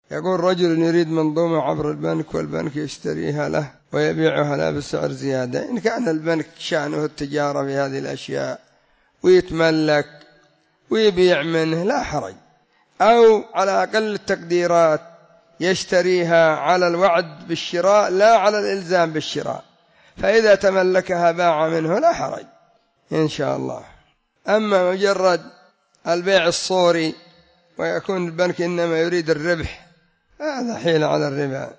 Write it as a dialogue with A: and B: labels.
A: يقول رجل يريد منظومة عبر البنك والبنك يشتريها له ويبيعها له بسعر زيادة. إن كان البنك شأنه التجارة في هذه الأشياء ويتملك ويبيع منه لا حرج، أو على أقل التقديرات يشتريها على الوعد بالشراء لا على الإلزام بالشراء، فإذا تملكها باع منه لا حرج إن شاء الله. أما مجرد البيع الصوري ويكون البنك إنما يريد الربح، هذا حيل على الربا.